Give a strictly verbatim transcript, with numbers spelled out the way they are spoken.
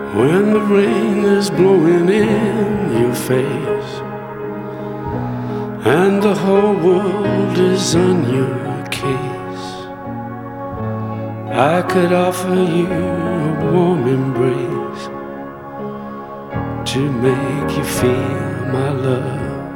When the rain is blowing in your face and the whole world is on your case, I could offer you a warm embrace to make you feel my love.